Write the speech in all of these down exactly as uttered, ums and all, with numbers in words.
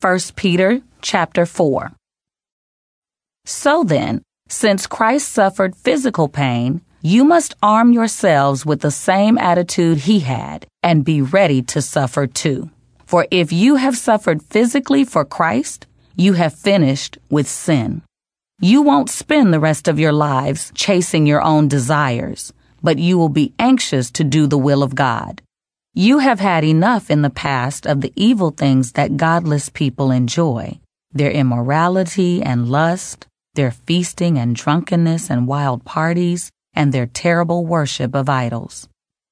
First Peter chapter four. So then, since Christ suffered physical pain, you must arm yourselves with the same attitude he had and be ready to suffer too. For if you have suffered physically for Christ, you have finished with sin. You won't spend the rest of your lives chasing your own desires, but you will be anxious to do the will of God. You have had enough in the past of the evil things that godless people enjoy, their immorality and lust, their feasting and drunkenness and wild parties, and their terrible worship of idols.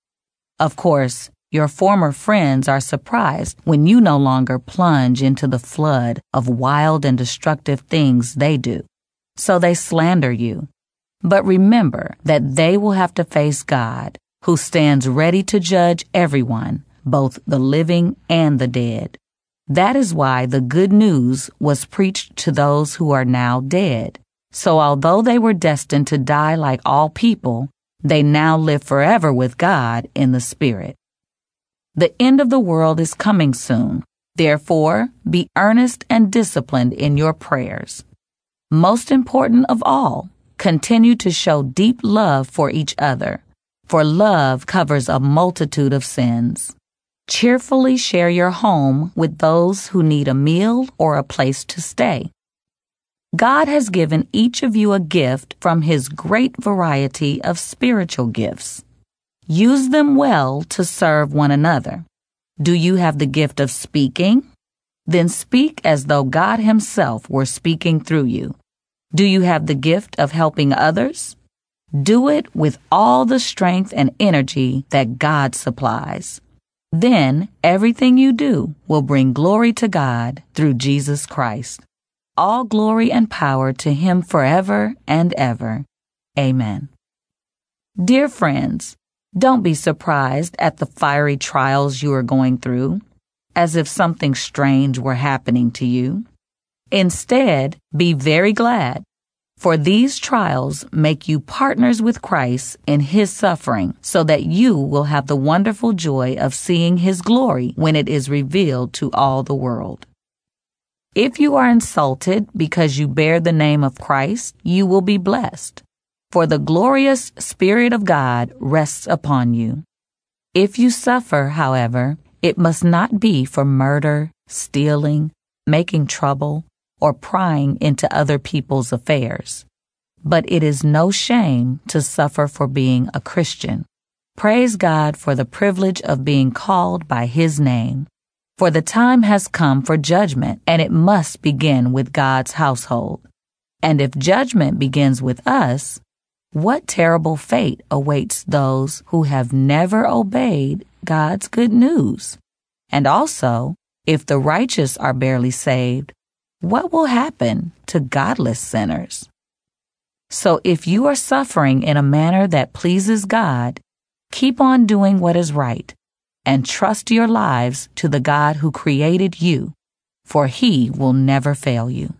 Of course, your former friends are surprised when you no longer plunge into the flood of wild and destructive things they do, so they slander you. But remember that they will have to face God, who stands ready to judge everyone, both the living and the dead. That is why the good news was preached to those who are now dead. So although they were destined to die like all people, they now live forever with God in the Spirit. The end of the world is coming soon. Therefore, be earnest and disciplined in your prayers. Most important of all, continue to show deep love for each other, for love covers a multitude of sins. Cheerfully share your home with those who need a meal or a place to stay. God has given each of you a gift from His great variety of spiritual gifts. Use them well to serve one another. Do you have the gift of speaking? Then speak as though God Himself were speaking through you. Do you have the gift of helping others? Do it with all the strength and energy that God supplies. Then everything you do will bring glory to God through Jesus Christ. All glory and power to Him forever and ever. Amen. Dear friends, don't be surprised at the fiery trials you are going through, as if something strange were happening to you. Instead, be very glad, for these trials make you partners with Christ in His suffering, so that you will have the wonderful joy of seeing His glory when it is revealed to all the world. If you are insulted because you bear the name of Christ, you will be blessed, for the glorious Spirit of God rests upon you. If you suffer, however, it must not be for murder, stealing, making trouble, or prying into other people's affairs. But it is no shame to suffer for being a Christian. Praise God for the privilege of being called by His name. For the time has come for judgment, and it must begin with God's household. And if judgment begins with us, what terrible fate awaits those who have never obeyed God's good news? And also, if the righteous are barely saved, what will happen to godless sinners? So if you are suffering in a manner that pleases God, keep on doing what is right, and trust your lives to the God who created you, for He will never fail you.